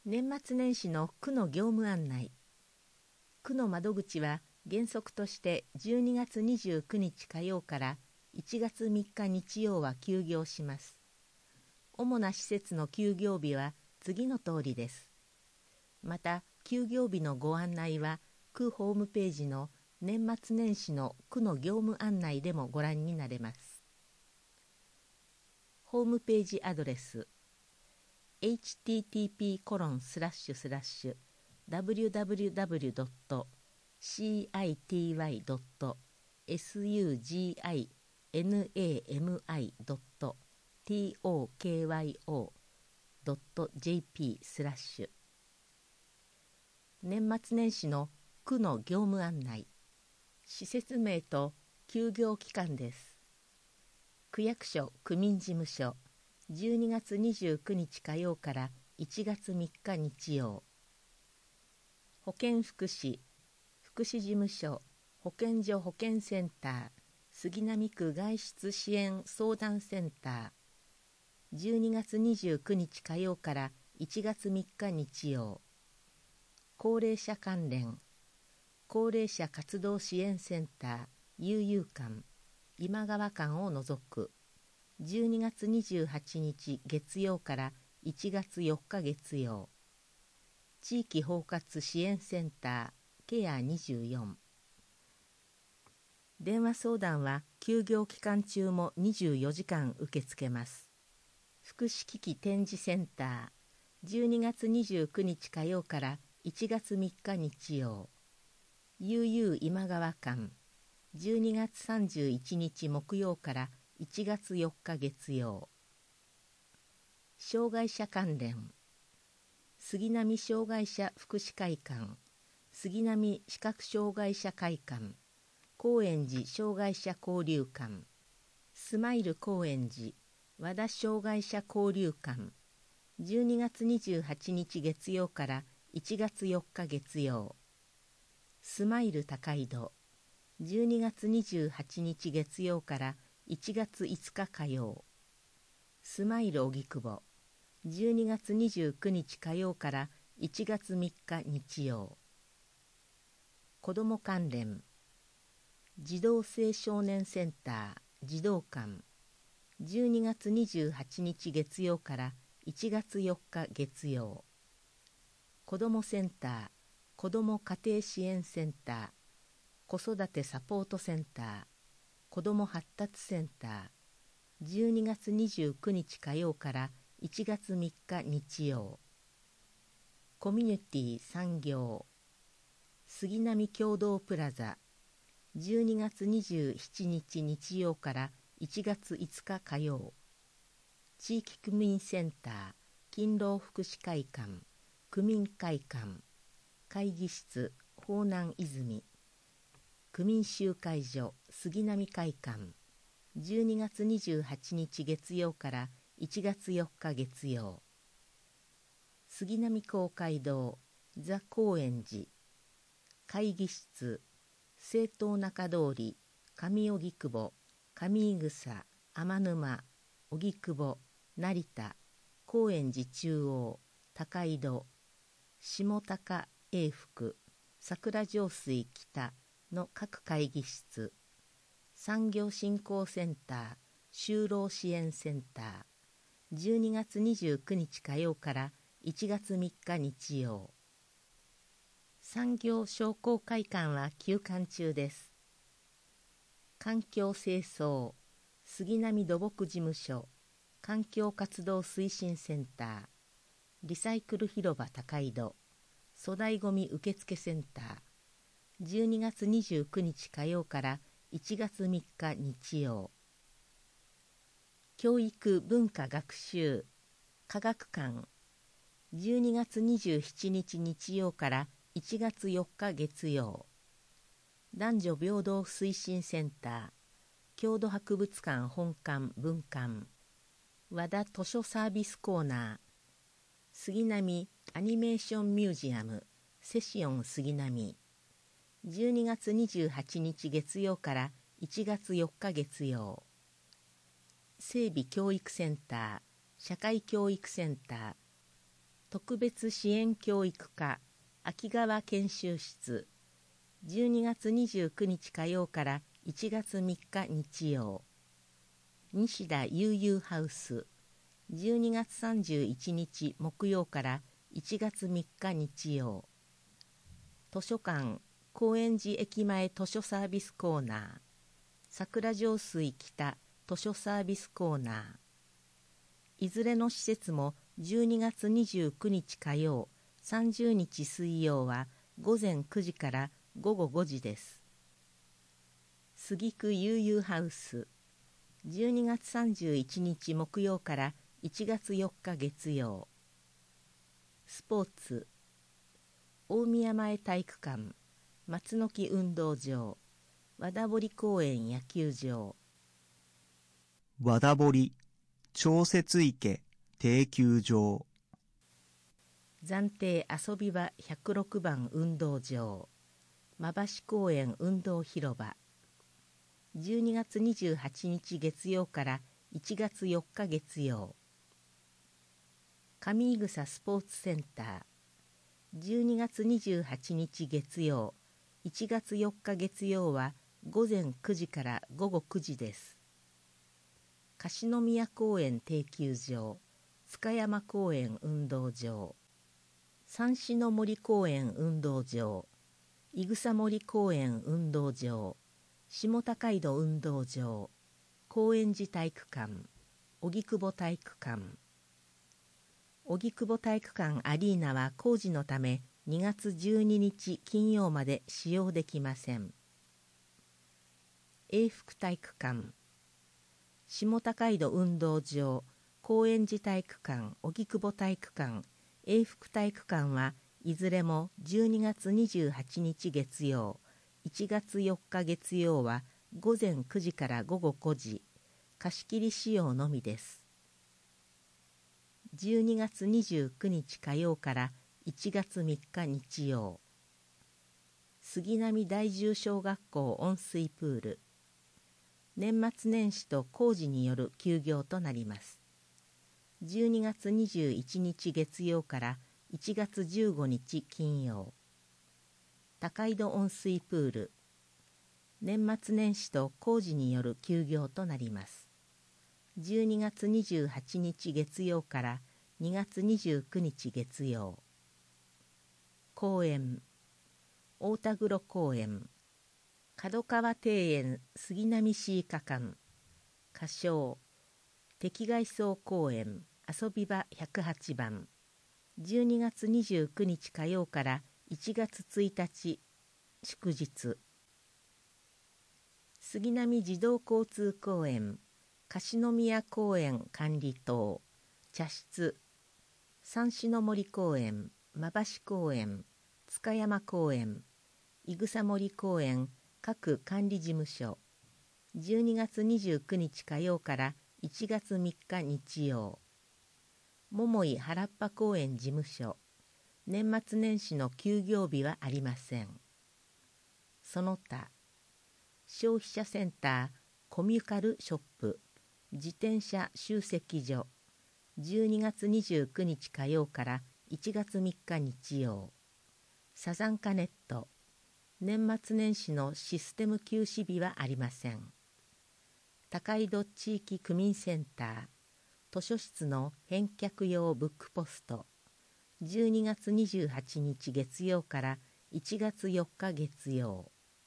年末年始の区の業務案内。区の窓口は原則として12月29日火曜から1月3日日曜は休業します。主な施設の休業日は次の通りです。また、休業日のご案内は区ホームページの年末年始の区の業務案内でもご覧になれます。ホームページアドレスhttp://www.citynami.tokyo.jp/ 年末年始の区の業務案内。施設名と休業期間です。区役所区民事務所12月29日火曜から1月3日日曜。保健福祉福祉事務所保健所保健センター杉並区外出支援相談センター12月29日火曜から1月3日日曜。高齢者関連高齢者活動支援センター悠々館今川館を除く12月28日月曜から1月4日月曜。地域包括支援センターケア24。電話相談は休業期間中も24時間受け付けます。福祉機器展示センター12月29日火曜から1月3日日曜。悠々今川館12月31日木曜から1月4日月曜。障害者関連杉並障害者福祉会館杉並視覚障害者会館高円寺障害者交流館スマイル高円寺和田障害者交流館12月28日月曜から1月4日月曜。スマイル高井戸12月28日月曜から1月5日火曜。スマイル荻窪12月29日火曜から1月3日日曜。子ども関連児童青少年センター児童館12月28日月曜から1月4日月曜。子どもセンター子ども家庭支援センター子育てサポートセンター子ども発達センター12月29日火曜から1月3日日曜。コミュニティ産業杉並共同プラザ12月27日日曜から1月5日火曜。地域区民センター勤労福祉会館区民会館会議室方南泉区民集会所杉並会館12月28日月曜から1月4日月曜。杉並公会堂ザ・高円寺会議室政党中通り上荻窪上井草天沼荻窪成田高円寺中央高井戸下高永福桜上水北の各会議室産業振興センター就労支援センター12月29日火曜から1月3日日曜。産業商工会館は休館中です。環境清掃杉並土木事務所環境活動推進センターリサイクル広場高井戸粗大ごみ受付センター12月29日火曜から1月3日日曜。教育文化学習科学館12月27日日曜から1月4日月曜。男女平等推進センター郷土博物館本館分館和田図書サービスコーナー杉並アニメーションミュージアムセシオン杉並12月28日月曜から1月4日月曜。整備教育センター社会教育センター特別支援教育課秋川研修室、12月29日火曜から1月3日日曜。西田悠々ハウス、12月31日木曜から1月3日日曜。図書館高円寺駅前図書サービスコーナー、桜上水北図書サービスコーナー。いずれの施設も12月29日火曜、30日水曜は午前9時から午後5時です。杉区悠々ハウス、12月31日木曜から1月4日月曜。スポーツ大宮前体育館、松の木運動場、和田堀公園野球場。 和田堀調節池定休場。 暫定遊び場106番運動場、馬橋公園運動広場。12月28日月曜から1月4日月曜。上井草スポーツセンター、12月28日月曜、1月4日月曜は午前9時から午後9時です。樫宮公園定休場、塚山公園運動場、三種の森公園運動場、伊草森公園運動場、下高井戸運動場、高円寺体育館、荻窪体育館。荻窪体育館アリーナは工事のため2月12日金曜まで使用できません。永福体育館、下高井戸運動場、高円寺体育館、荻窪体育館、永福体育館はいずれも12月28日月曜、1月4日月曜は午前9時から午後5時、貸し切り使用のみです。12月29日火曜から1月3日日曜。杉並第10小学校温水プール、年末年始と工事による休業となります。12月21日月曜から1月15日金曜。高井戸温水プール、年末年始と工事による休業となります。12月28日月曜から2月29日月曜。公園、大田黒公園、角川庭園杉並市医科館、仮称敵外荘公園遊び場108番、12月29日火曜から1月1日祝日。杉並児童交通公園、樫宮公園管理棟、茶室、三種の森公園、馬橋公園、塚山公園、伊草森公園各管理事務所。12月29日火曜から1月3日日曜。桃井原っぱ公園事務所、年末年始の休業日はありません。その他、消費者センターコミュカルショップ、自転車集積所、12月29日火曜から1月3日日曜。サザンカネット、年末年始のシステム休止日はありません。高井戸地域区民センター、図書室の返却用ブックポスト、12月28日月曜から1月4日月曜。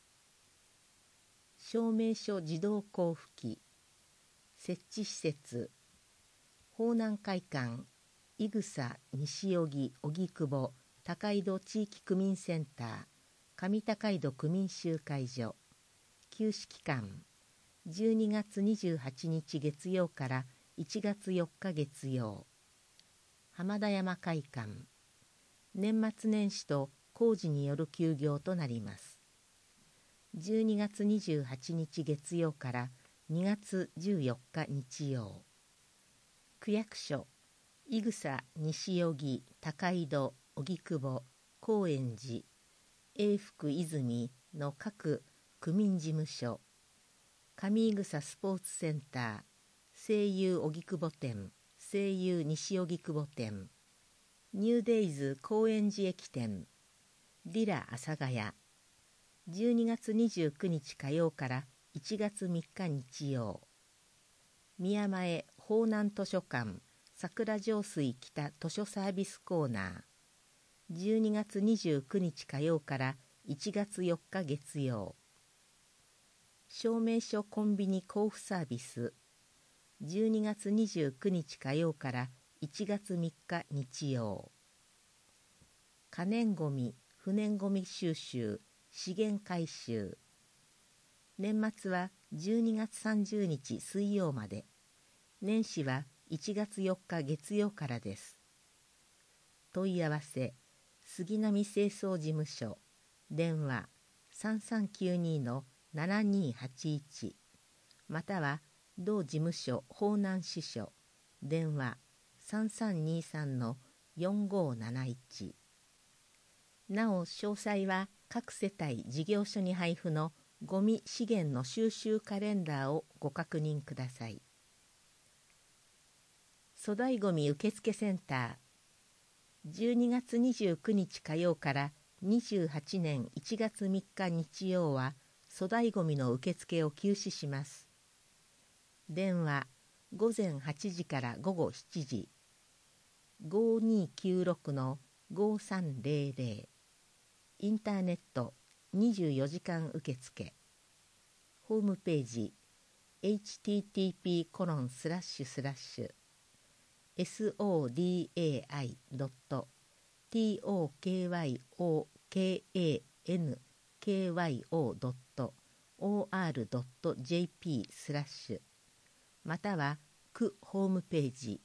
証明書自動交付機、設置施設、方南会館、伊草西荻荻窪高井戸地域区民センター、上高井戸区民集会所。休止期間、12月28日月曜から1月4日月曜。浜田山会館、年末年始と工事による休業となります。12月28日月曜から2月14日日曜。区役所、伊草西荻高井戸荻窪高円寺永福泉の各区民事務所、上井草スポーツセンター、西友荻窪店、西友西荻窪店、 ニューデイズ高円寺駅店リラ阿佐ヶ谷12月29日火曜から1月3日日曜。宮前方南図書館桜上水北図書サービスコーナー12月29日火曜から1月4日月曜。証明書コンビニ交付サービス12月29日火曜から1月3日日曜。可燃ごみ不燃ごみ収集資源回収。年末は12月30日水曜まで。年始は1月4日月曜からです。問い合わせ杉並清掃事務所電話 3392-7281 または同事務所方南支所電話 3323-4571。なお詳細は各世帯事業所に配布のゴミ資源の収集カレンダーをご確認ください。粗大ごみ受付センター12月29日火曜から28年1月3日日曜は粗大ごみの受付を休止します。電話午前8時から午後7時 5296-5300 インターネット24時間受付。ホームページ sodai.tokyo.kyo.or.jp または区ホームページ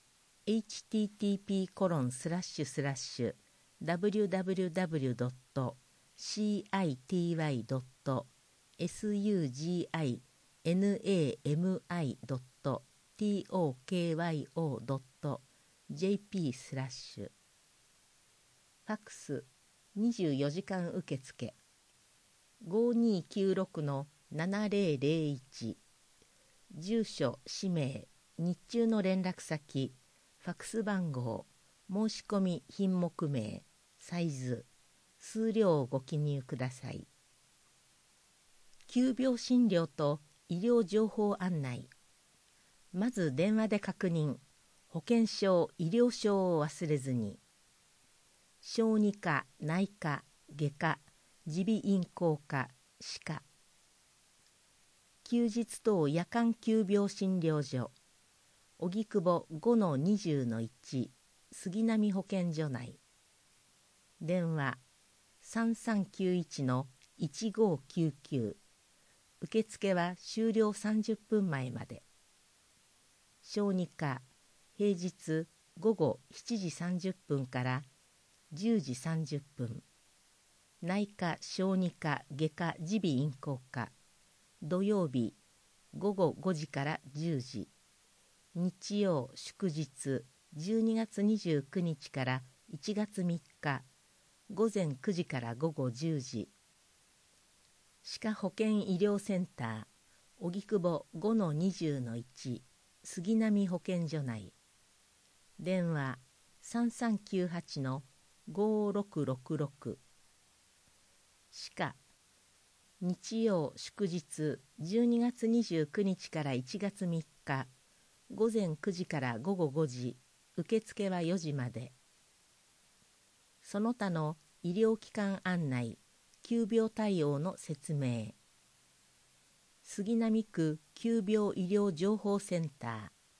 http://www.city.sugimi.tokyo.jp ファックス24時間受付5296-7001。住所氏名日中の連絡先ファックス番号申し込み品目名サイズ数量をご記入ください。急病診療と医療情報案内。まず電話で確認。保険証医療証を忘れずに。小児科内科外科耳鼻咽喉科歯科。休日等夜間急病診療所荻窪 5-20-1 杉並保健所内。電話 3391-1599。受付は終了30分前まで。小児科平日午後7時30分から10時30分。内科小児科外科耳鼻咽喉科土曜日午後5時から10時。日曜祝日12月29日から1月3日午前9時から午後10時。歯科保健医療センター荻窪 5-20-1 杉並保健所内。電話 3398-5666。歯科日曜祝日12月29日から1月3日午前9時から午後5時。受付は4時まで。その他の医療機関案内急病対応の説明。杉並区急病医療情報センター。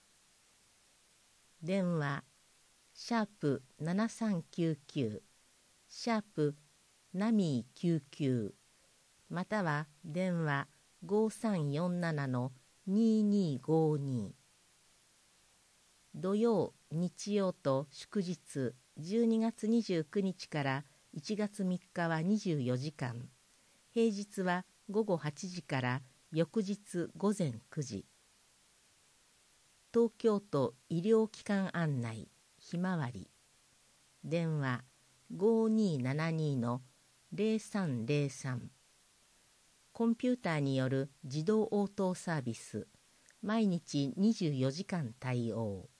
電話#7399ナミー99または電話 5347-2252。土曜日曜と祝日12月29日から1月3日は24時間。平日は午後8時から翌日午前9時。東京都医療機関案内ひまわり。電話 5272-0303。コンピューターによる自動応答サービス。毎日24時間対応。